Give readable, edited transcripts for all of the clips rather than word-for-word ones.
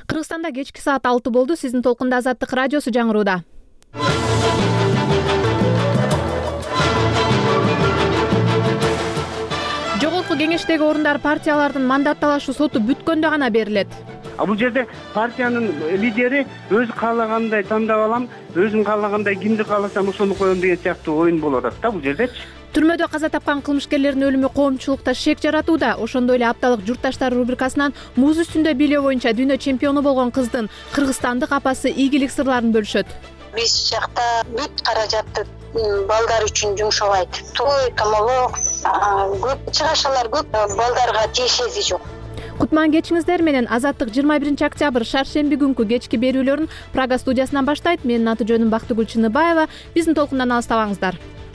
Кыргызстанда кечки саат 6 болду. Сиздин толкунда Азаттык радиосу жаңырууда. Жогорку кеңештеги орундар партиялардын мандат талашы соту бүткөндө гана берилет. Бул жерде партиянын лидери өзү каалагандай тандап алам, өзүм каалагандай кимди кааласам ошону коем деген сыяктуу оюн болуп атат да бул жердечи. Түрмөдө каза тапкан кылмышкерлердин өлүмү коомчулукта шек жаратууда. Ошондой эле апталык журтташтар рубрикасынан муз үстүндө бийлөө боюнча дүйнө чемпиону болгон кыздын кыргызстандык апасы ийгилик сырларын бөлүшөт. Биз жакта бүт каражатты балдар үчүн жумшабайт. Той, томолок, көп чыгашалар көп, балдарга тиешеси жок. Кутман кечиңиздер менен Азаттык 21 октябрь шаршемби күнкү кечки берүүлөрүн Прага студиясынан баштайт. Менин аты жөнүм Бактыгүл Чыныбаева. Биздин толкундан алыстабаңыздар.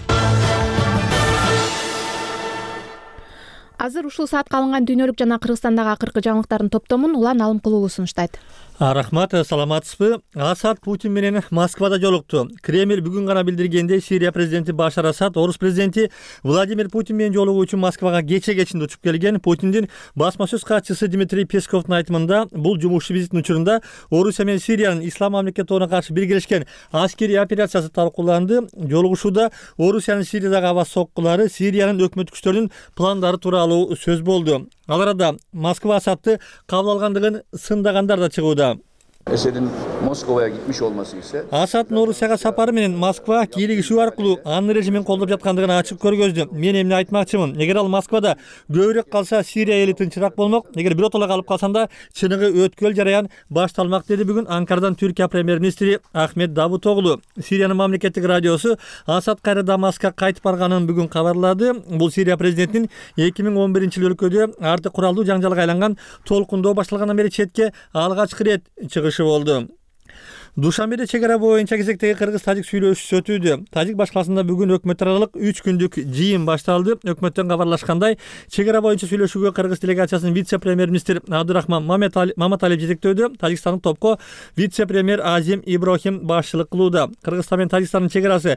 Азыр ушул саатка алынган дүйнөлүк жана Кыргызстандагы акыркы жаңылыктардын топтомун Улан Алымкулуулу сунуштайт. Рахмат, саламатсызбы? Асад Путин менен Москвада жолукту. Кремль бүгүн гана билдиргендей, Сирия президенти Башар Асад орус президенти Владимир Путин менен жолугуу үчүн Москвага кечинде учуп келген. Путиндин басма сөз катчысы Дмитрий Песковдун айтымында, бул жумушчу визиттин учурунда Орусия менен Сириянын ислам мамлекети тобуна каршы биргелешкен аскерий операциясы талкууланды. Жолугушууда Орусиянын Сириядагы аба соккулары, Сириянын өкмөт күчтөрүнүн пландары тууралуу сөз болду. Ал арада Москва Асадты кабыл алгандыгын сындагандар да чыгууда. Esed'in Moskova'ya gitmiş olması ise Асадтын Орусияга сапары менен Москва кийлигишүү аркылуу анын режимин колдоп жаткандыгын ачык көргөздү. Мен эмне айтмакчымын? Эгер ал Москвада көбүрөөк калса, Сирия эли тынчыраак болмок. Эгер биротоло калып калсанда, чыныгы өткөл жараян башталмак, деди бүгүн Анкарадан Түркия премьер-министри Ахмет Давутоглу. Сириянын мамлекеттик радиосу Асад кайра Дамаскка кайтып барганын бүгүн кабарлады. Бул Сирия президентинин 2011-жылы өлкөдө арты куралдуу жаңжалга айланган толкундоо башталгандан бери четке алгачкы рет чыгышы болду. Душанбеде чегара боюнча кезектеги кыргыз-тажик сүйлөшүүсү өтүүдө. Тажик башкаласында бүгүн өкмөт аралык 3 күндүк жыйын башталды. Өкмөттөн кабарлашкандай, чегара боюнча сүйлөшүүгө кыргыз делегациясынын вице-премьер-министри Абдурахман Маматалиев жетектөөдө. Тажикстандык топко вице-премьер Азим Иброхим башчылык кылууда. Кыргызстан менен Тажикстандын чегарасы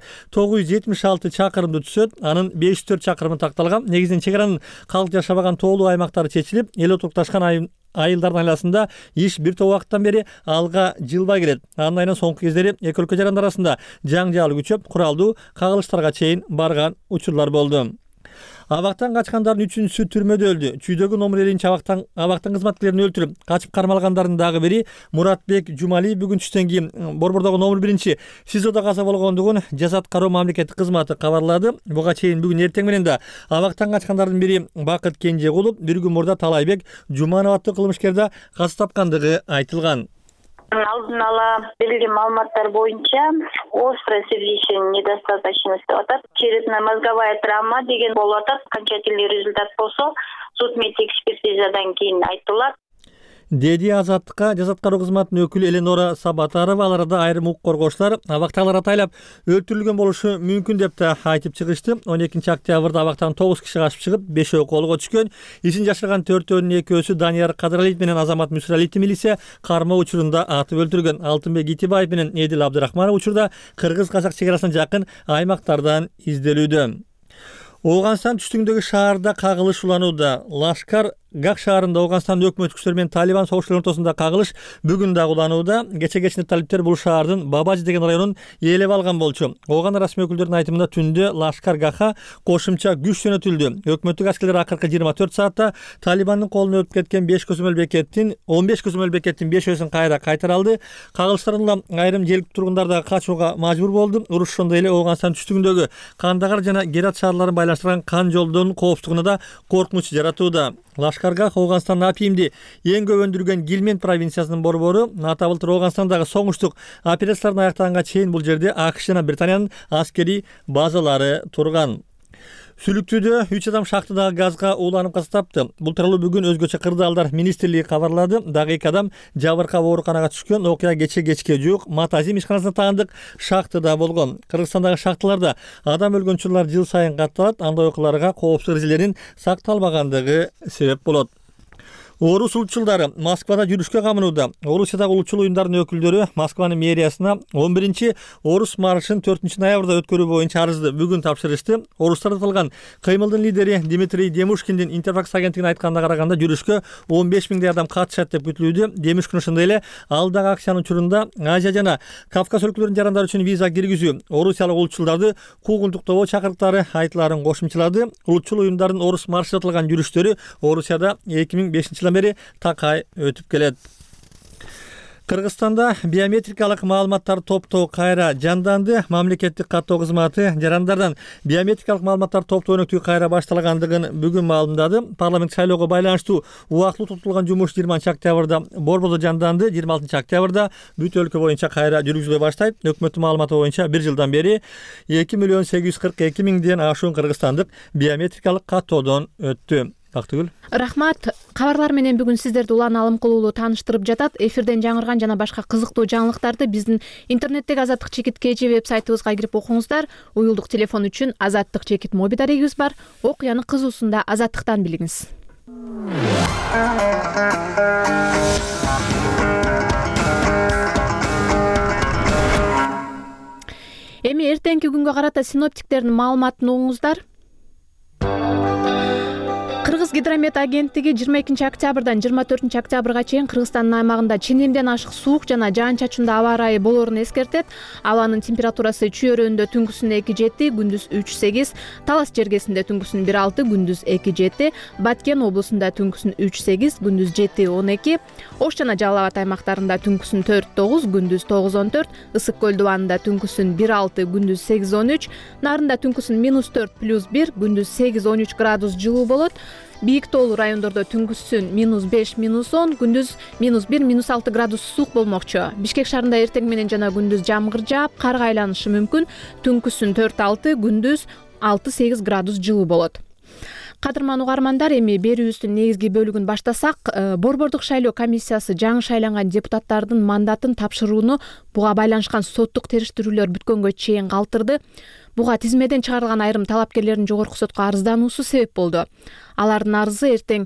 976 чакырымды түзөт. Анын 504 чакырымы такталган. Негизинен чегаранын калк жашабаган тоолуу аймактары чечилип, эл отурукташкан айылдардын айласында иш бир топ убакыттан бери алга жылбай келет. Анын айынан соңку кездери эки өлкө жарандар арасында жаңжал күчөп, куралдуу кагылыштарга чейин барган учурлар болду. Абактан качкандардын үчүнчүсү түрмөдө өлдү. Чүйдөгү номер 7 абактын кызматкерлерин өлтүрүп, качып кармалгандардын дагы бири Муратбек Жумали бүгүн түштөн кийин Борбордогу номер 1 СИЗОдо каза болгондугун Жазат кароо мамлекеттик кызматы кабарлады. Буга чейин бүгүн эртең менен да абактан качкандардын бири Бакыт Кенжегулов, бир күн мурда Талайбек Жуманов аттуу кылмышкерде каза тапкандыгы айтылган. Алдын ала берилген маалыматтар боюнча острая сердечная недостаточность деп атат. Черепно-мозговая травма деген болуп атат. Окончательный результат болсо суд медэкспертизадан кийин айтылат. Деди Азаттыкка Жазат кароо кызматынын өкүлү Эленора Сабатарова. Ал арада айрым укук коргоочулар абактагылар атайлап өлтүрүлгөн болушу мүмкүн деп да айтып чыгышты. 12 октябрда абактан 9 киши качып чыгып, 5 колго түшкөн. Исин жашырган 4-өөнүн 2-өсү Данияр Кадыралиев менен Азамат Мүсүралиевди милиция кармоо учурунда атып өлтүргөн. Алтынбек Итибаев менен Эдил Абдырахманов учурда кыргыз-казак чегарасына жакын аймактардан изделүүдө. Оғанстан түштүгүндөгү шаарда кагылыш уланууда. Лашкар-Гах шаарында Оғанстандын өкмөт күчтөрү менен Талибан согушчуларынын ортосунда кагылыш бүгүн дагы уланууда. Кече талиптер бул шаардын Бабажи деген районун ээлеп алган болчу. Оған расмий өкүлдөрдүн айтымында түндө Лашкар-Гахка кошумча күч жөнөтүлдү. Өкмөттүк аскерлер акыркы 24 саатта Талибандын колуна өтүп кеткен 15 көзөмөл бекеттин 5-өсүн кайра кайтара алды. Кагылыштардан айрым жергиликтүү тургундар да качууга мажбур болду. Уруш ошондой эле Оғанстан түштүгүндөгү Кандагар жана Герат шаарларын байланыштырган кан жолдордун коопсуздугуна да коркунуч жаратууда. Лашкар-Гах Оғанстандын апийимди эң көп өндүргөн Гилмент провинциясынын борбору. Ата былтыр Оғанстандагы соңуштук операциялардын аяктаганга чейин бул жерде АКШ жана Британиянын аскерий базалары турган. Сүлүктүүдө 3 адам шахтадагы газга ууланып каза тапты. Бул тууралуу бүгүн өзгөчө кырдаалдар министрлиги кабарлады. Дагы 2 адам жабыркап ооруканага түшкөн. Окуя кечке жуук Матазим ишканасына таандык шахтада болгон. Кыргызстандагы шахталарда адам өлгөн учурлар жыл сайын катталат. Андай окуяларга коопсуздук эрежелеринин сакталбагандыгы себеп болот. Орус улутчулдары Москвада жүрүшкө камынууда. Орусиядагы улутчул уюмдардын өкүлдөрү Москванын мэриясына 11-чи Орус маршын 4-ноябрда өткөрүү боюнча арызды бүгүн тапшырышты. Орустарда аталган кыймылдын лидери Дмитрий Демушкиндин Интерфакс агенттигине айтканына караганда жүрүшкө 15 000 адам катышат деп күтүлүүдө. Демушкин ошондой эле алдагы акциянын учурунда Азия жана Кавказ өлкөлөрүнүн жарандары үчүн виза киргизүү, орусиялык улутчулдарды куугунтуктоо чакырыктары айтыларын кошумчалады. Улутчул уюмдардын Орус маршында аталган жүрүштөрү Орусияда 2005 бери такай өтүп келет. Кыргызстанда биометрикалык маалыматтарды топтоо кайра жанданды. Мамлекеттик каттоо кызматы жарандардан биометрикалык маалыматтарды топтоо өнөктүгү кайра башталгандыгын бүгүн маалымдады. Парламент шайлоого байланыштуу убактылуу токтотулган жумуш 20 октябрда Борбордо жанданды. 26 октябрда бүт өлкө боюнча кайра жүргүзүлө баштайт. Өкмөттүн маалыматы боюнча 1 жылдан бери 2 842 000ден ашуун кыргызстандык биометрикалык каттоодон өттү. Рахмат. Кабарлар менен бүгүн сиздерди улан алым кылуулуу тааныштырып жатат. Эфирден жаңырган жана башка кызыктуу жаңылыктарды биздин интернеттеги азаттык чекит KG вебсайтыбызга кирип окуңуздар. Уюлдук телефон үчүн азаттык чекит моби дарегибиз бар. Окуяны кызуусунда азаттыктан билиңиз. Эми эртеңки күнгө карата синоптиктердин маалыматын угуңуздар. Кыргыз гидромет агенттиги 22 октябрдан 24 октябрга чейин Кыргызстандын аймагында ченемден ашык суук жана жаан-чачындуу аба ырайы болоорун эскертет. Абанын температурасы Чүй-Өрөндө түнкүсүн 2-7, күндүз 3-8, Талас жергесинде түнкүсүн 1-6, күндүз 2-7, Баткен облусунда түнкүсүн 3-8, күндүз 7-12, Ош жана Жалал Абад аймактарында түнкүсүн 4-9, күндүз 9-14, Ысык көл дубанында түнкүсүн 1-6, күндүз 8-13, Нарында түнкүсүн -4+1, күндүз 8-13 градус жылуу болот. Бийик тоолуу райондордо түнкүсүн -5, -10, күндүз -1, -6 градус суук болмокчу. Бишкек шаарында эртең менен жана күндүз жамгыр жаап, карга айланышы мүмкүн. Түнкүсүн 4-6, күндүз 6-8 градус жылуу болот. Кадырман угармандар, эми берүүбүздүн негизги бөлүгүн баштасак, Борбордук шайлоо комиссиясы жаңы шайланган депутаттардын мандатын тапшырууну буга байланышкан соттук териштирүүлөр бүткөнгө чейин калтырды. Буга тизмеден чыгарылган айрым талапкерлердин жогорку сотко арыздануусу себеп болду. Алардын арызы эртең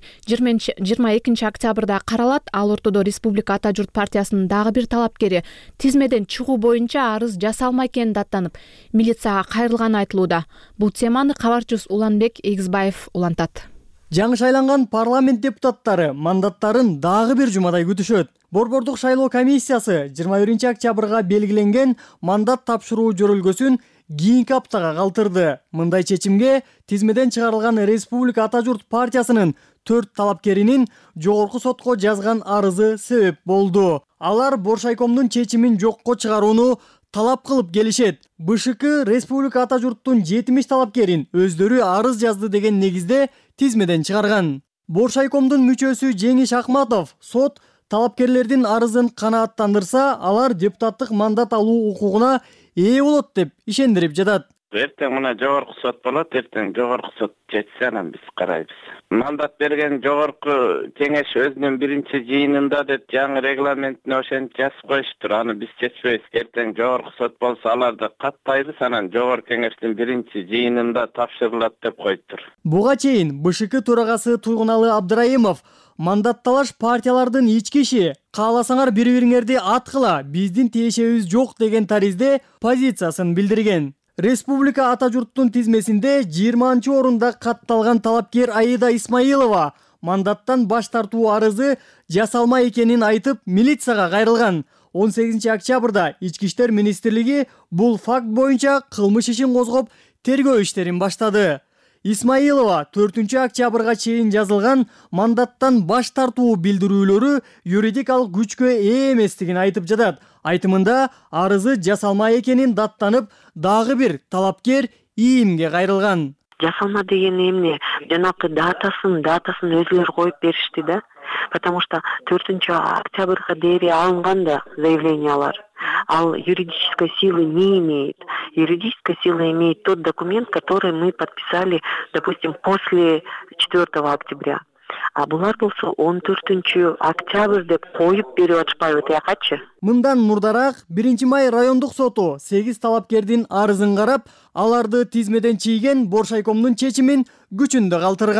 22 октябрда каралат. Ал ортодо Республика Ата журт партиясынын дагы бир талапкери тизмеден чыгуу боюнча арыз жасалмай экени даттанып, милицияга кайрылганы айтылууда. Бул теманы кабарчыбыз Уланбек Эгизбаев улантат. Жаңы шайланган парламент депутаттары мандаттарын дагы бир жумадай күтүшөт. Борбордук шайлоо комиссиясы 21 октябрга белгиленген мандат тапшыруу жөрөлгөсүн кийинки аптага калтырды. Мындай чечимге тизмеден чыгарылган Республика Ата журт партиясынын 4 талапкеринин жогорку сотко жазган арызы себеп болду. Алар Боршайкомдун чечимин жокко чыгарууну талап кылып келишет. БШК Республика Ата журттун 70 талапкерин өздөрү арыз жазды деген негизде тизмеден чыгарган. Боршайкомдун мүчөсү Жеңиш Акматов сот талапкерлердин арызын канааттандырса, алар депутаттык мандат алуу укугуна ээ болот деп ишендирип жатат. Эртең мына жогорку сот болот, эртең жогорку сот чечсе анан биз карайбыз. Мандат берген жогорку кеңеш өзүнүн биринчи жыйынында деп жаңы регламентине ошентип жазып коюштур. Аны биз чечпейбиз. Эртең жогорку сот болсо аларды каттайбыз, анан жогорку кеңештин биринчи жыйынында тапшырылат деп коюптур. Буга чейин БШК төрагасы Туйгуналы Абдыраимов мандатталаш партиялардын ички иши, кааласаңар бири-бириңерди аткыла, биздин тиешебиз жок деген таризде позициясын билдирген. Республика Ата журттун тизмесинде 20-орунда катталган талапкер Аида Исмаилова мандаттан баш тартуу арызы жасалмай экенин айтып, милицияга кайрылган. 18 октябрда Ички иштер министрлиги бул факт боюнча кылмыш ишин козгоп, тергөө иштерин баштады. Исмаилова 4 октябрга чейин жазылган мандаттан баш тартуу билдирүүлөрү юридикалык күчкө ээ эместигин айтып жатат. Айтымында арызы жасалмай экенин даттанып, дагы бир талапкер ийимге кайрылган. Жасалма деген эмне? Жанакы датасын өзүлөр коюп беришти да. Потому что 4 октябрга дейри алынган да заявлениялар. Ал юридической силы не имеет. Юридическая сила имеет тот документ, который мы подписали, допустим, после 4 октября. А булар болсо 14 октябрь деп коюп берип атышпайбы тиякачы. Мындан мурдараак 1 май райондук соту 8 талапкердин арызын карап, аларды тизмеден чийген Боршайкомдун чечимин күчүндө калтырган.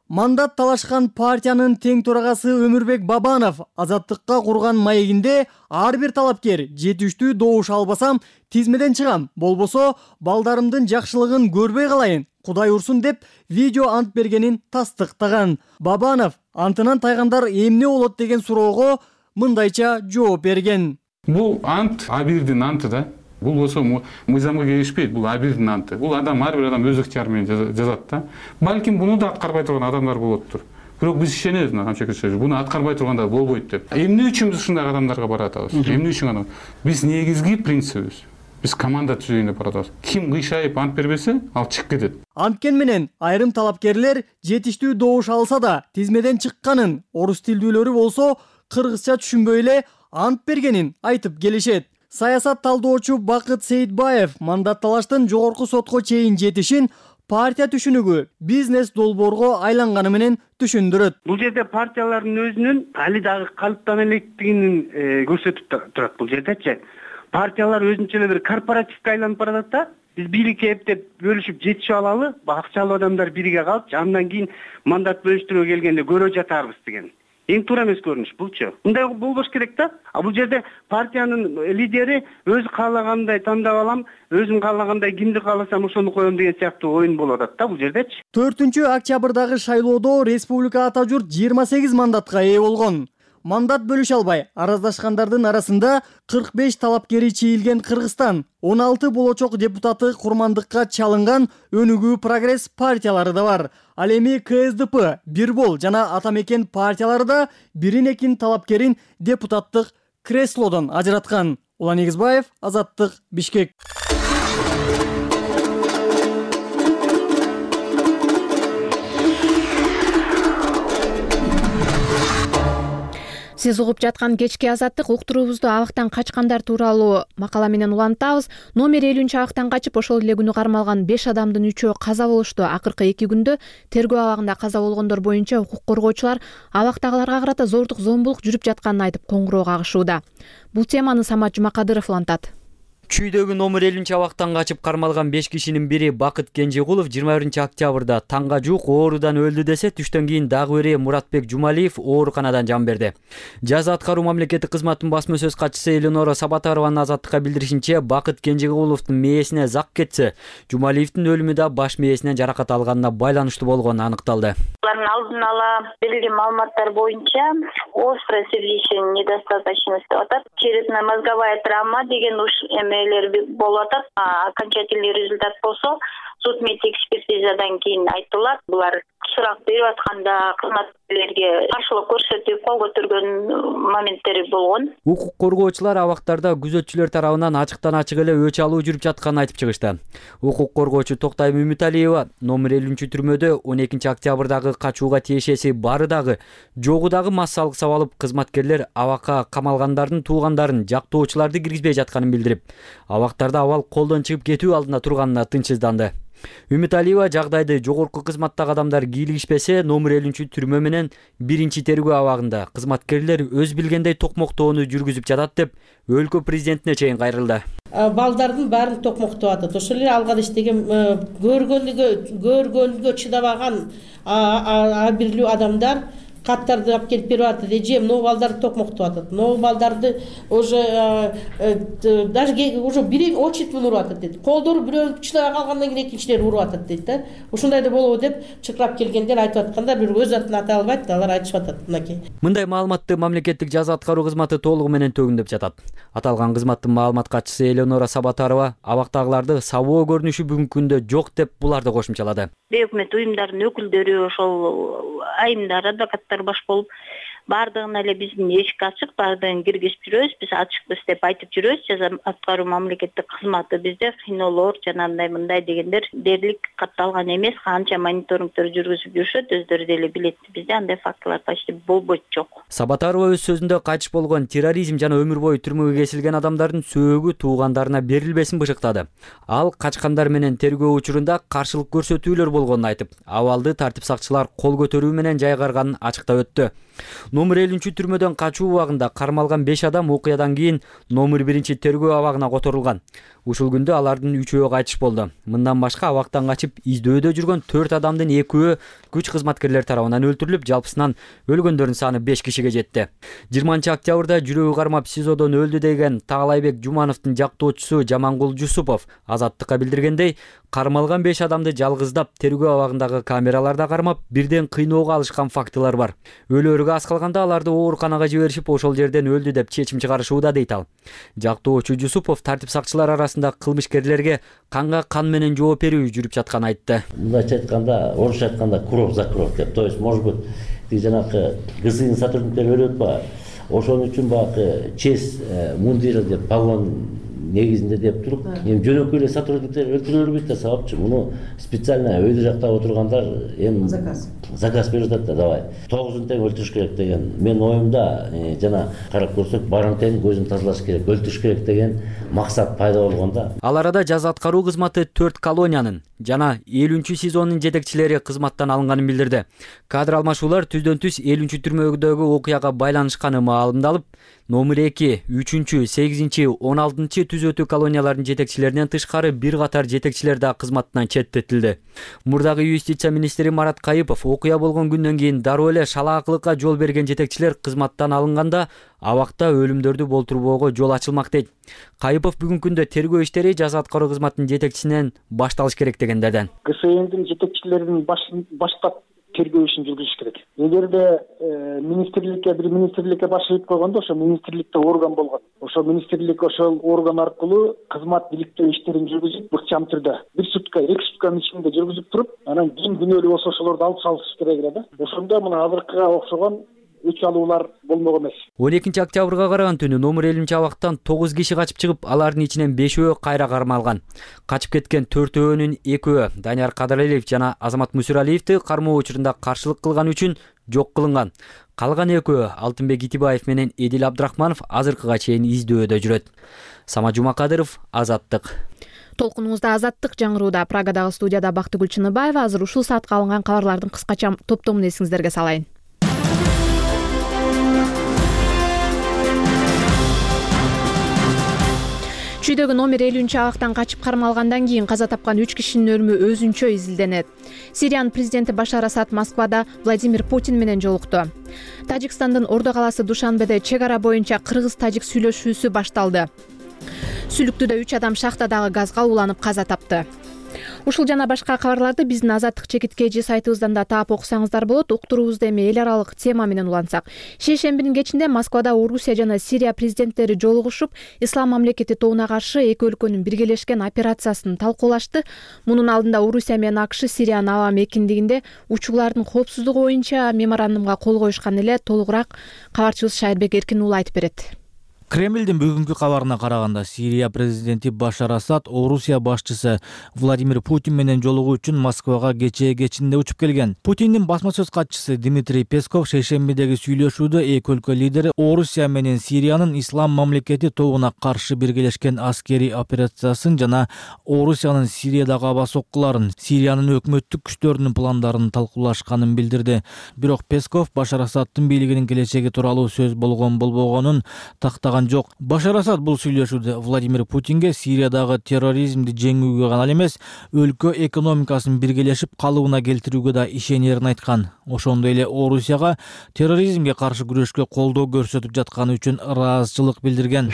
Мандат талашкан партиянын тең төрагасы Өмүрбек Бабанов Азаттыкка курган маегинде ар бир талапкер жетиштүү добуш албасам тизмеден чыгам, болбосо балдарымдын жакшылыгын көрбөй калайын, Кудай урсун деп видео ант бергенин тастыктаган. Бабанов антынан тайгандар эмне болот деген суроого мындайча жооп берген. Бул ант Абирдин анты да. Бул болсо мыйзамга келишпейт, бул Абирдин анты. Бул адам ар бир адам өз ыктыяры менен жазат да. Балким буну да аткарбай турган адамдар болоттур. Бирок биз ишенебиз мына камчакырчы. Буну аткарбай тургандар болбойт деп. Эмне үчүн биз ушундай адамдарга баратабыз? Эмне үчүн аны? Биз негизги принцибибиз. Биз команда түзөйүн деп баратабыз. Ким кыйшайып ант бербесе, ал чыгып кетет. Анткени менен айрым талапкерлер жетиштүү добуш алса да, тизмеден чыкканын, орус тилдүүлөрү болсо кыргызча түшүнбөй эле ант бергенин айтып келишет. Саясат талдоочу Бакыт Сейитбаев мандатталаштын жогорку сотко чейин жетишин партия түшүнүгү бизнес долбоорго айланганы менен түшүндүрөт. Бул жерде партиялардын өзүнүн али дагы калыптана электигин көрсөтүп турат бул жердечи. Партиялар өзүнчө эле бир корпоративге айланып баратат да. Биз бийликке эптеп бөлүшүп жетишип алалы, акчалуу адамдар бирге калыпчы, андан кийин мандат бөлүштүрүүгө келгенде көрө жатарбыз деген. Эң туура эмес көрүнүш булчу. Мындай болбош керек да. А бул жерде партиянын лидери өзү каалагандай тандап алам, өзүм каалагандай кимди кааласам ошону коем деген сыяктуу оюн болуп атат да бул жердечи. 4-октябрдагы шайлоодо республика ата журт 28 мандатка ээ болгон. Мандат бөлүшө албай араздашкандардын арасында 45 талапкери чийилген Кыргызстан, 16 болочок депутаты курмандыкка чалынган Өнүгүү Прогресс партиялары да бар. Ал эми КСДП, Бирбол жана Атамекен партиялары да бирин-экин талапкерин депутаттык креслодон ажыраткан. Улан Эгизбаев, Азаттык, Бишкек. Сиз угуп жаткан кечки Азаттык уктуруубузду абактан качкандар тууралуу макала менен улантабыз. Номер 50 абактан качып, ошол эле күнү кармалган 5 адамдын 3-өө каза болушту. Акыркы 2 күндө тергөө абагында каза болгондор боюнча укук коргоочулар абактагыларга карата зордук зомбулук жүрүп жатканын айтып коңгуроо кагышууда. Бул теманы Самат Жумакадыров улантат. Чүйдөгү номер 50 абактан качып кармалган 5 кишинин бири Бакыт Кенжегулов 21-октябрда таңга жуук оорудан өлдү десе, түштөн кийин дагы бири Муратбек Жумалиев ооруканадан жан берди. Жаза аткаруу мамлекеттик кызматтын басма сөз катчысы Элинора Сабатарованын Азаттыкка билдиришинче, Бакыт Кенжегуловдун мээсине зак кетсе, Жумалиевдин өлүмү да баш мээсинен жаракат алганына байланыштуу болгону аныкталды. Алардын алдын ала берилген маалыматтар боюнча острая сердечная недостаточность деп атат, черепно-мозговая травма деген эмелер болуп атат. Окончательный результат болсо судмедик экспертизадан кийин айтылат. Булар сурак берип атканда кызматкерлерге каршылык көрсөтүп кол көтөргөн моменттери болгон. Укук коргоочулар абактарда күзөтчүлөр тарабынан ачыктан ачык эле өч алуу жүрүп жатканын айтып чыгышты. Укук коргоочу Токтайым Үмүталиева номер 50 түрмөдө 12-октябрдагы качууга тиешеси бары дагы, жогу дагы массалык сабалып, кызматкерлер абакка камалгандардын туугандарын, жактоочуларды киргизбей жатканын билдирип, абактарда абал колдон чыгып кетүү алдында турганына тынчсызданды. Үмүталиева жагдайды жогорку кызматтагы адамдар кийлигишпесе, номер 50 түрмө менен 1-тергөө абагында кызматкерлер өз билгендей токмоктоону жүргүзүп жатат деп өлкө президентине чейин кайрылды. Балдардын баарын токмоктоп атат. Ошол эле алга иштеген көргөнгө чыдабаган абирлүү адамдар каттарды алып келип берип атат. Эже могу балдарды токмоктоп атат. Могу балдарды уже даже уже бири очередь менен уруп атат дейт. Колдору бирөө чыдабай калгандан кийин экинчилери уруп атат дейт да. Ушундай да болобу деп чыкырап келгендер айтып атканда, бирок өз атын ата албайт, алар айтышып атат мынакей. Мындай маалыматты мамлекеттик жаза аткаруу кызматы толугу менен төгүндөп жатат. Аталган кызматтын маалымат катчысы Элинора Сабатарова абактагыларды сабоо көрүнүшү бүгүнкү күндө жок деп буларды кошумчалады. Өкмөт уюмдарынын өкүлдөрү, ошол айымдар, адвокаттар баш болуп баардыгына эле биздин эшик ачык, баардыгын киргизип жүрөбүз. Биз ачыкпыз деп айтып жүрөбүз. Жаза аткаруу мамлекеттик кызматы бизде кыйноолор жана мындай дегендер дээрлик катталган эмес. Канча мониторингдер жүргүзүп жүрүшөт, өздөрү деле билет. Бизде андай фактылар почти болбойт, жок. Сабатарова өз сөзүндө кайтыш болгон терроризм жана өмүр бою түрмөгө кесилген адамдардын сөөгү туугандарына берилбесин бышыктады. Ал качкандар менен тергөө учурунда каршылык көрсөтүүлөр болгонун айтып, абалды тартип сакчылар кол көтөрүү менен жайгарганын ачыктап өттү. Номер 50 түрмөдөн качуу убагында кармалган 5 адам окуядан кийин номер 1 тергөө абагына которулган. Ушул күндө алардын 3-өө кайтыш болду. Мындан башка абактан качып издөөдө жүргөн 4 адамдын 2-өө күч кызматкерлери тарабынан өлтүрүлүп, жалпысынан өлгөндөрдүн саны 5 кишиге жетти. 20-октябрда жүрөгү кармап СИЗОдон өлдү деген Таалайбек Жумановдун жактоочусу Жамангул Жусупов Азаттыкка билдиргендей, кармалган 5 адамды жалгыздап тергөө абагындагы камераларда кармап, бирден кыйноого алышкан фактылар бар. Өлөөргө аз калганда аларды ооруканага жиберишип, ошол жерден өлдү деп чечим чыгарышууда дейт ал. Жактоочу Жусупов тартип сакчылар арасында кылмышкерлерге канга кан менен жооп берүү жүрүп жатканын айтты. Мындайча айтканда, орусча айтканда кровь за кровь деп. То есть, может быть, жанагы ГСИН сотрудниктери өлөт ба, ошон үчүн баягы честь мундиры деп погон негизинде деп туруп, эми жөнөкөй эле сотрудниктер өлтүрүлбөйт да, сабапчы. Муну специально өйдө жакта отургандар эми заказ берип атат да, давай 9-ун тең өлтүрүш керек деген. Мен оюмда жана карап көрсөк, барын тең көзүн тазалаш керек, өлтүрүш керек деген максат пайда болгонда. Ал арада жаза аткаруу кызматы 4 колониянын жана 50-чү СИЗОнун жетекчилери кызматтан алынганын билдирди. Кадр алмашуулар түздөн-түз 50-чү түрмөдөгү окуяга байланышканы маалымдалып, номер 2, 3-чү, 8-чи, 16-чы түзөтүү колонияларынын жетекчилеринен тышкары бир катар жетекчилер да кызматтан четтетилди. Мурдагы юстиция министри Марат Кайыпов окуя болгон күндөн кийин дароо эле шалаакылыкка жол берген жетекчилер кызматтан алынганда абакта өлүмдөрдү болтурбоого жол ачылмак дейт. Кайыпов бүгүнкү күндө тергөө иштери жаза аткаруу кызматынын жетекчисинен башталыш керек дегендерден. ГСНдин жетекчилеринин баштап тергөө ишин жүргүзүш керек. Эгерде бир министрликке баш ийип койгондо, ошо министрликте орган болгон. Ошо министрлик ошол орган аркылуу кызмат иликтөө иштерин жүргүзүп, ыкчам түрдө 1 сутка, 2 сутканын ичинде жүргүзүп туруп, анан ким күнөөлүү болсо ошолорду алып салыш керек да. Ошондо мына азыркыга окшогон өч алуулар болмок эмес. 12-октябрга караган түнү номер 50-чи абактан 9 киши качып чыгып, алардын ичинен 5-өө кайра кармалган. Качып кеткен 4-өөнүн 2-өө Данияр Кадыралиев жана Азамат Мусиралиевди кармоо учурунда каршылык кылган үчүн жок кылынган. Калган 2-өө Алтынбек Итибаев менен Эдил Абдрахманов азыркыга чейин издөөдө жүрөт. Сама Жумакадыров, Азаттык. Толкунубузда Азаттык жаңырууда. Прагадагы студияда Бактыгүл Чыныбаева. Азыр ушул саатка алынган кабарлардын кыскача топтомун эсиңиздерге салайын. Чүйдөгү номер 50-чү абактан качып кармалгандан кийин каза тапкан 3 кишинин өлүмү өзүнчө изилденет. Сириянын президенти Башар Асад Москвада Владимир Путин менен жолукту. Тажикстандын Ордо калаасы Душанбеде чек ара боюнча кыргыз-тажик сүйлөшүүсү башталды. Сүлүктүдө 3 адам шахтадагы газга уланып каза тапты. Ушул жана башка кабарларды биздин Азаттык чекиткейжи сайтыбыздан да таап окусаңыздар болот. Уктуруубузда эми эл аралык тема менен улантсак. Шейшембинин кечинде Москвада Орусия жана Сирия президенттери жолугушуп, Ислам мамлекети тобуна каршы эки өлкөнүн биргелешкен операциясын талкуулашты. Мунун алдында Орусия менен АКШ Сириянын аба мекендигинде учуулардын коопсуздугу боюнча меморандумга кол коюшкан эле. Толугураак кабарчыбыз Шайырбек Эркин уулу айтып берет. Кремлдин бүгүнкү кабарына караганда, Сирия президенти Башар Асад Орусия башчысы Владимир Путин менен жолугуу үчүн Москвага кечинде учуп келген. Путиндин басма сөз катчысы Дмитрий Песков шейшембидеги сүйлөшүүдө эки өлкө лидери Орусия менен Сириянын Ислам мамлекети тобуна каршы биргелешкен аскерий операциясын жана Орусиянын Сириядагы аба соккуларын, Сириянын өкмөттүк күчтөрүнүн пландарын талкуулашканын билдирди. Бирок Песков Башар Асаддын бийлигинин келечеги тууралуу сөз болбогонун тактаган жок. Башар Асад бул сүйлөшүүдө Владимир Путинге Сириядагы терроризмди жеңүүгө гана эмес, өлкө экономикасын биргелешип калыбына келтирүүгө да ишенерин айткан. Ошондой эле Орусияга терроризмге каршы күрөшкө колдоо көрсөтүп жатканы үчүн ыраазычылык билдирген.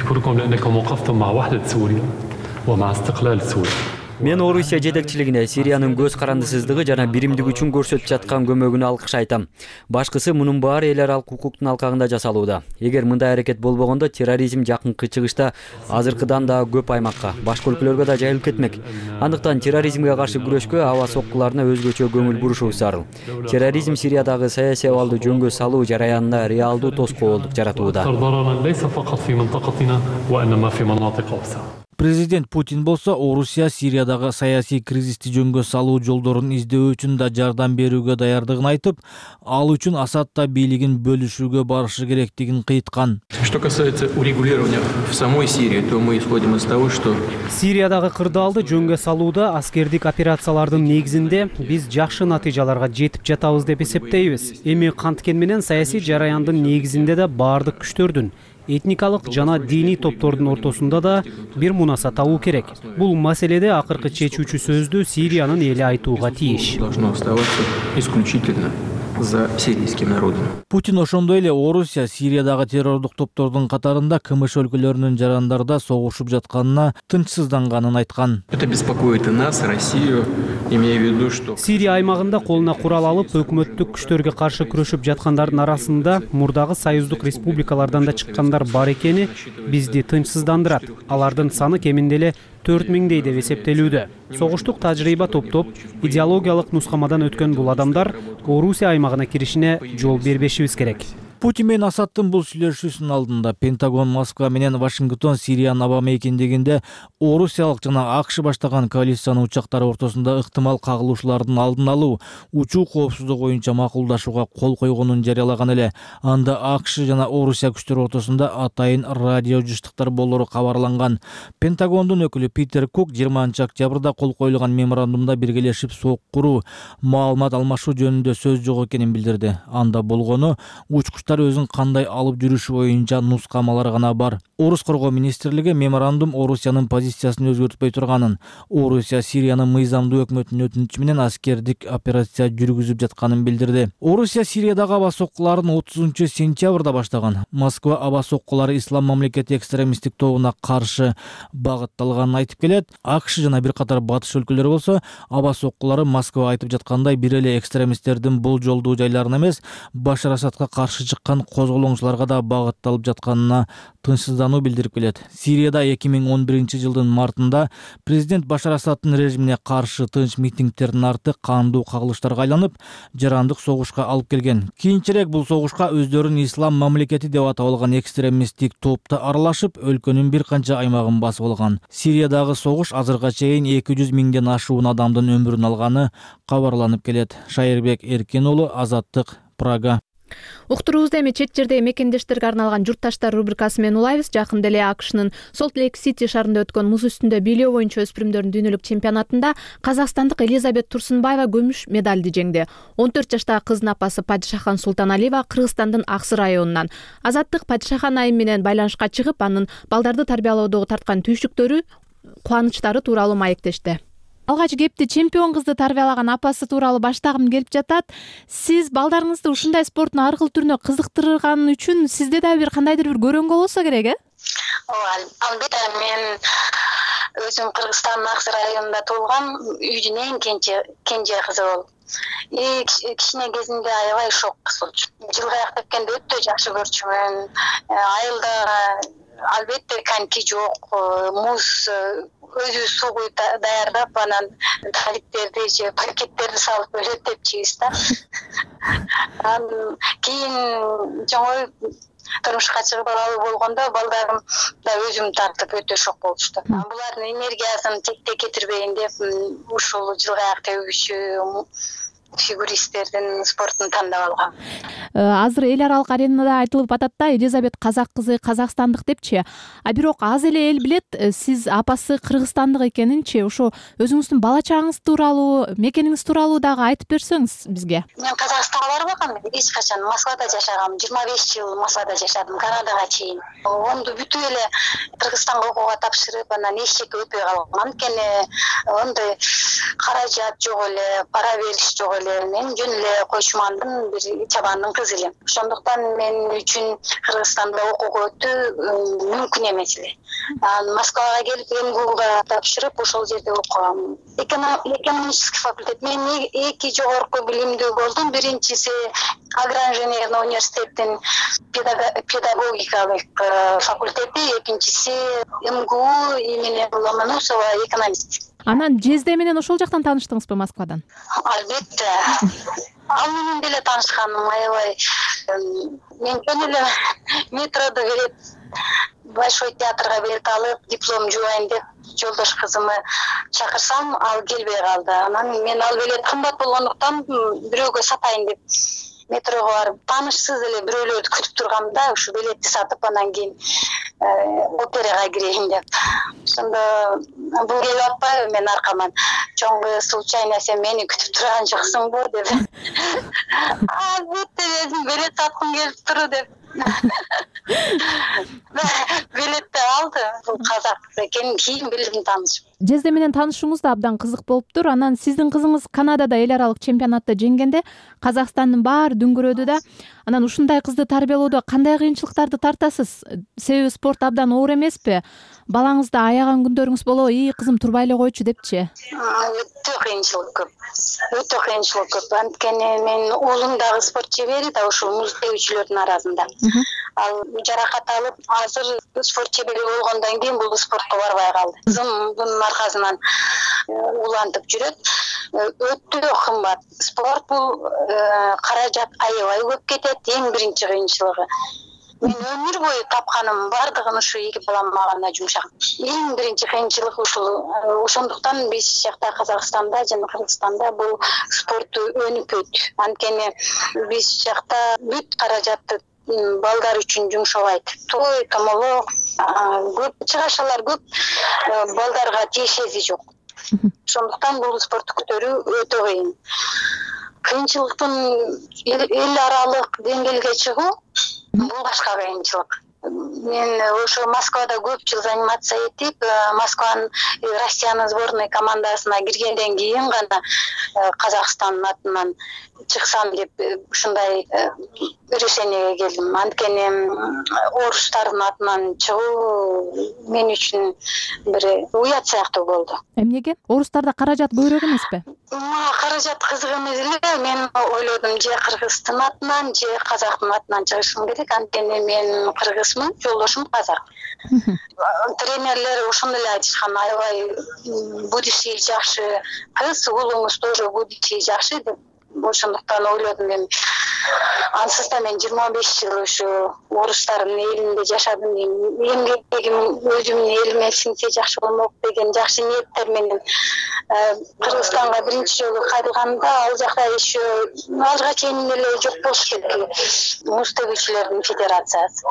Мен Орусия жетекчилигине Сириянын көз карандысыздыгы жана биримдиги үчүн көрсөтүп жаткан көмөгүнө алкыш айтам. Башкысы мунун баары эл аралык укуктун алкагында жасалууда. Эгер мындай аракет болбогондо терроризм жакынкы чыгышта азыркыдан да көп аймакка, башка өлкөлөргө да жайылып кетмек. Андыктан терроризмге каршы күрөшкө аба соккуларына өзгөчө көңүл бурушуу зарыл. Терроризм Сириядагы саясий абалды жөнгө салуу жараянына реалдуу тоскоолдук жаратууда. Президент Путин болсо Орусия Сириядагы саясий кризисти жөнгө салуу жолдорун издөө үчүн да жардам берүүгө даярдыгын айтып, ал үчүн Асадта бийлигин бөлүшүүгө барышы керектигин кыйткан. Что касается урегулирования в самой Сирии, то мы исходим из того, что Сириядагы кырдаалды жөнгө салууда аскердик операциялардын негизинде биз жакшы натыйжаларга жетип жатабыз деп эсептейбиз. Эми канткен менен саясий жараяндын негизинде да баардык күчтөрдүн этникалык жана диний топтордун ортосунда да бир мунаса табуу керек. Бул маселеде акыркы чечүүчү сөздү Сириянын эли айтууга тийиш. Должно оставаться исключительно за сирийским народом. Путин ошондой эле Орусия Сириядагы террордук топтордун катарында КМШ өлкөлөрүнүн жарандарда согушуп жатканына тынчсызданганын айткан. Это беспокоит и нас, Россию, имея в виду, что Сирия аймагында колуна курал алып өкмөттүк күчтөргө каршы күрөшүп жаткандардын арасында мурдагы союздук республикалардан да чыккандар бар экени бизди тынчсыздандырат. Алардын саны кеминде эле 4000 деп эсептелүүдө. Согуштук тажрыйба топтоп, идеологиялык нускамадан өткөн бул адамдар Орусия аймагына киришине жол бербешибиз керек. Путин менен Асадтын бул сүйлөшүүсүнүн алдында Пентагон Москва менен Вашингтон Сириянын аба мейкиндегинде Орусиялык жана АКШ баштаган коалициянын учактары ортосунда ыктымал кагылышуулардын алдын алуу, учуу коопсуздугу боюнча макулдашууга кол койгонун жарыялаган эле. Анда АКШ жана Орусия күчтөрү ортосунда атайын радио жыштыктар болору кабарланган. Пентагондун өкүлү Питер Кук 20 октябрда кол коюлган меморандумда биргелешип сок куруу, маалымат алмашуу жөнүндө сөз жок экенин билдирди. Анда болгону учкучтар өзүн кандай алып жүрүшү боюнча нускамалар гана бар. Орус коргоо министрлиги меморандум Орусиянын позициясын өзгөртпөй турганын, Орусия Сириянын мыйзамдуу өкмөтүнүн өтүнүчү менен аскердик операция жүргүзүп жатканын билдирди. Орусия Сириядагы аба соккуларын 30-сентябрда баштаган. Москва аба соккулары ислам мамлекети экстремисттик тобуна каршы багытталганын айтып келет. АКШ жана бир катар батыш өлкөлөрү болсо аба соккулары Москва айтып жаткандай бир эле экстремисттердин болжолдуу жайларына эмес, Башар Асадка каршы чыккан козголоңчуларга да багытталып жатканына тынчсыздануу билдирип келет. Сирияда 2011-жылдын мартында президент Башар Асадтын режимине каршы тынч митингдердин арты кандуу кагылыштарга айланып, жарандык согушка алып келген. Кийинчерээк бул согушка өздөрүн ислам мамлекети деп атап алган экстремисттик топто аралашып, өлкөнүн бир канча аймагын басып алган. Сириядагы согуш азыркыга чейин 200 миңден ашуун адамдын өмүрүн алганы кабарланып келет. Шайырбек Эркен уулу, Азаттык, Прага. Уктуруубузда эми чет жерде мекендештерге арналган журтташтар рубрикасы менен улайбыз. Жакында эле АКШнын Солт-Лейк-Сити шаарында өткөн муз үстүндө бийлөө боюнча өспүрүмдөрдүн дүйнөлүк чемпионатында казакстандык Элизабет Турсунбаева күмүш медалды жеңди. 14 жаштагы кыздын апасы Падишахан Султаналиева Кыргызстандын Аксы районунан. Азаттык Падишахан айым менен байланышка чыгып, анын балдарды тарбиялоодогу тарткан түйшүктөрү, кубанычтары тууралуу маектешти. Алгач кепти чемпион кызды тарбиялаган апасы тууралуу баштагым келип жатат. Сиз балдарыңызды ушундай спорттун ар кыл түрүнө кызыктырган үчүн сизде да бир кандайдыр бир көрөнгө болсо керек, Албетте, мен өзүм Кыргызстандын Аксы районунда туулгам, үйдүн эң кенже кызы болуп. Кичине кезинде аябай шок болчу. Жылга аяктапкенде өтө жакшы көрчүмүн. Айылда албетте коньки жок, муз, өзүбүз суу куюп даярдап, анан таликтерди же пакеттерди салып өлөт деп жейбиз да. Кийин чоңоюп турмушка чыгып алалы болгондо балдарым да өзүм тартып өтө шок болушту. Булардын энергиясын текте кетирбейин деп ушул жылга аяк тебүүчү фигуристтердин спортун тандап алгам. Азыр эл аралык аренада айтылып атат да, Элизабет казак кызы, казакстандык депчи. А бирок аз эле эл билет, сиз апасы кыргызстандык экенинчи. Ошо өзүңүздүн бала чагыңыз тууралуу, мекениңиз тууралуу дагы айтып берсеңиз бизге. Мен Казакстанга барбагам, эч качан Москвада жашагам. 25 жыл Москвада жашадым, Канадага чейин. Онду бүтүп эле Кыргызстанга окууга тапшырып, анан эч жеке өтпөй калгам. Анткени ондай каражат жок эле, пара бериш жок эле. Мен жөн эле койчумандын бир чабандын кызы элем. Ошондуктан мен үчүн Кыргызстанда окууга өтүү мүмкүн эмес эле. Москвага келип МГУга тапшырып, ошол жерде окугам. Экономический факультет. Мен эки жогорку билимдүү болдум. Биринчиси Агроинженерный университеттин педагогикалык факультети, экинчиси МГУ имени Ломоносова экономист. Анан жезде менен ошол жактан тааныштыңызбы Москвадан? Албетте. Ал менен деле таанышканым аябай. Мен жөн эле метрода билет, Большой театрга билет алып, диплом жубайын деп жолдош кызымы чакырсам, ал келбей калды. Анан мен ал билет кымбат болгондуктан бирөөгө сатайын деп метрого барып, таанышсыз эле бирөөлөрдү күтүп тургам да, ушу билетти сатып, анан кийин операга кирейин деп. Ошондо бул келип атпайбы мен аркаман. Чоң кыз, случайно сен мени күтүп турган жоксуңбу деп. Албетте, өзүм билет саткым келип туру деп. билетти алды. Бул казак экенин кийин билдим, таанышып. Жезде менен таанышуңуз да абдан кызык болуптур. Анан сиздин кызыңыз Канадада эл аралык чемпионатты жеңгенде Казакстандын баары дүңгүрөдү да. Анан ушундай кызды тарбиялоодо кандай кыйынчылыктарды тартасыз? Себеби спорт абдан оор эмеспи? Балаңызды аяган күндөрүңүз болобу, кызым турбай эле койчу депчи? Өтө кыйынчылык көп. Өтө кыйынчылык көп. Анткени менин уулум дагы спорт чебери да, ушул муз тебүүчүлөрдүн арасында. Ал жаракат алып, азыр спорт чебери болгондон кийин бул спортко барбай калды. Кызым бунун аркасынан улантып жүрөт. Өтө кымбат. Спорт бул каражат аябай көп кетет. Эң биринчи кыйынчылыгы. Мен өмүр бою тапканым бардыгын ушу эки балам мага жумшаган. Эң биринчи кыйынчылык ушул. Ошондуктан биз жакта Казакстанда жана Кыргызстанда бул спорт өнүкөт. Анткени биз жакта бүт каражатты балдар үчүн жумшабайт. Той, томолок көп, чыгашалар көп, балдарга тиешеси жок. Ошондуктан бул спортту көтөрүү өтө кыйын. Кыйынчылыктын эл аралык деңгээлге чыгуу бул башка кыйынчылык. Мен ошо Москвада көп жыл занимация этип, Москванын Россиянын сборной командасына киргенден кийин гана Казакстандын атынан чыксам деп ушундай решениеге келдим. Анткени орустардын атынан чыгуу мен үчүн бир уят сыяктуу болду. Эмнеге? Орустарда каражат көбүрөөк эмеспи? Каражат кызык эмес эле. Мен ойлодум, же Кыргыздын атынан, же Казактын атынан чыгышым керек. Анткени мен кыргызмын, жолдошум казак. Тренерлер ошондой эле айтышкан, аябай будущий жакшы кыз, уулуңуз тоже будущий жакшы деп. Ошондуктан ойлодум мен. Ансыз да мен 25 жыл ушу орустардын элинде жашадым. Эмгегим өзүмдүн элиме сиңсе жакшы болмок деген жакшы ниеттер менен Кыргызстанга биринчи жолу кайрылганда, ал жакта еще алга чейин эле жок болуш керек. Муз тебүүчүлөрдүн федерациясы.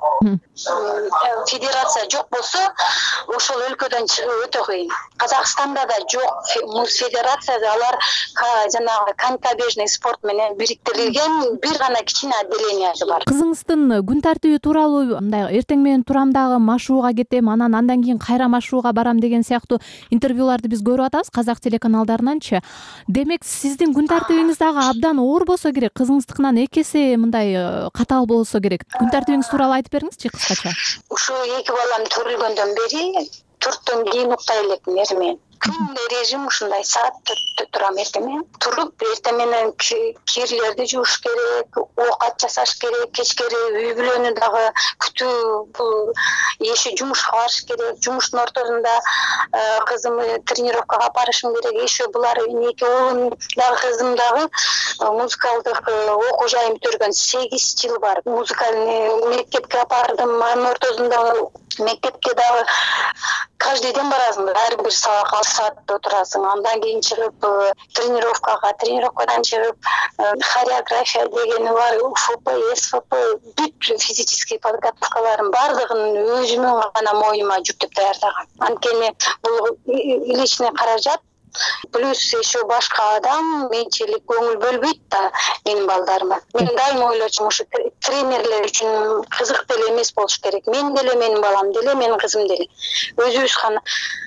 Федерация жок болсо, ошол өлкөдөн чыгуу өтө кыйын. Казакстанда да жок муз федерациясы, алар жанагы конькобежный спорт менен бириктирилген бир гана кичине отделениясы бар. Кызыңыздын күн тартиби тууралуу, мындай эртең менен турам дагы машууга кетем, андан кийин кайра машууга барам деген сыяктуу интервьюларды биз көрүп атабыз казак телеканалдарынанчы. Демек, сиздин күн тартибиңиз дагы абдан оор болсо керек, кызыңыздыкынан 2 эсе мындай катаал болсо керек. Күн тартибиңиз тууралуу айтып бериңизчи кыскача. Ушу 2 балам төрөлгөндөн бери 4төн кийин уктай элекмин эртең. Күндө режим ушундай, саат 4тө турам эртең. Туруп, эртең менен кирлерди жууш керек, оокат жасаш керек, кечкери үй бүлөнү дагы күтүү, бул еще жумушка барыш керек. Жумуштун ортосунда кызымды тренировкага барышым керек. Еще булар 2 уулум дагы кызым дагы музыкалдык окуу жайын бүтүргөн 8 жыл бар. Музыкальный мектепке бардым, анын ортосунда мектепке дагы каждый день барасың, ар бир сабакка саатта отурасың. Андан кийин чыгып тренировкадан чыгып хореография дегени бар, УФП, СФП, бүт физический подготовкаларын бардыгын өзүмөн гана моюма жүктөп даярдагам. Анткени бул личный каражат, плюс еще башка адам менчилик көңүл бөлбөйт да менин балдарыма. Мен дайым ойлочумун, ушу тренерлер үчүн кызык деле эмес болуш керек. Мен деле, менин балам деле, менин кызым деле. Өзүбүз гана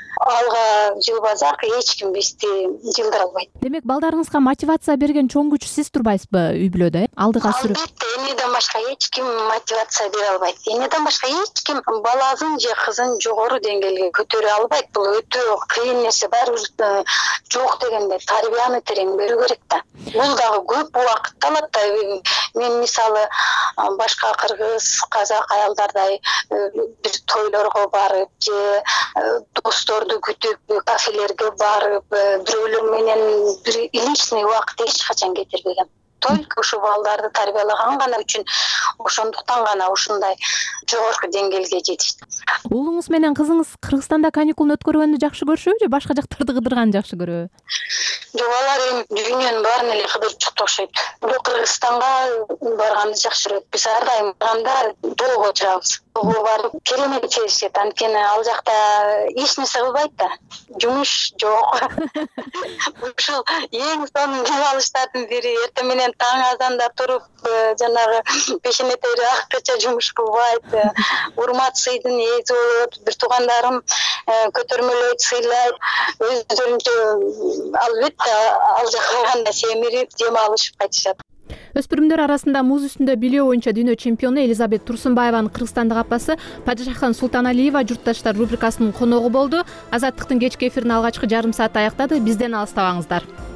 алга жылбасак, эч ким бизди жылдыра албайт. Демек, балдарыңызга мотивация берген чоң күч сиз турбайсызбы үй бүлөдө? Алдыга сүрүп. Албетте, энеден башка эч ким мотивация бере албайт. Энеден башка эч ким баласын же кызын жогору деңгээлге көтөрө албайт. Бул өтө кыйын нерсе. Баары жок дегенде тарбияны терең берүү керек да. Бул дагы көп убакыт алат да. Мен мисалы башка кыргыз, казак аялдардай бир тойлорго барып же досторду күтүп кафелерге барып бирөөлөр менен бир личный убакыт эч качан кетирбегем. Только ушу балдарды тарбиялаган гана үчүн, ошондуктан гана ушундай жогорку деңгээлге жетишти. Уулуңуз менен кызыңыз Кыргызстанда каникулун өткөргөндү жакшы көрүшөбү же башка жактарды кыдырганды жакшы көрөбү? Жок, алар эми дүйнөнүн баарын эле кыдырчукты окшойт. Бул Кыргызстанга барганды жакшы көрөт. Биз ар дайым барганда тоого чыгабыз. барып керемет чечишет, анткени ал жакта эч нерсе кылбайт да, жумуш жок. Ушул эң сонун дем алыштардын бири. Эртең менен таң азанда туруп, жанагы пешене тери акча жумуш кылбайт, урмат сыйдын ээси болот, бир туугандарым көтөрмөлөйт, сыйлайт, өздөрүнчө албетте ал жака барганда семирип дем алышып кайтышат. Өспүрүмдөр арасында муз үстүндө билөө боюнча дүйнө чемпиону Элизабет Турсунбаеванын кыргызстандык апасы Падышахан Султаналиева журтташтар рубрикасынын коногу болду. Азаттыктын кечки эфирин алгачкы жарым саат аяктады. Бизден алыстабаңыздар.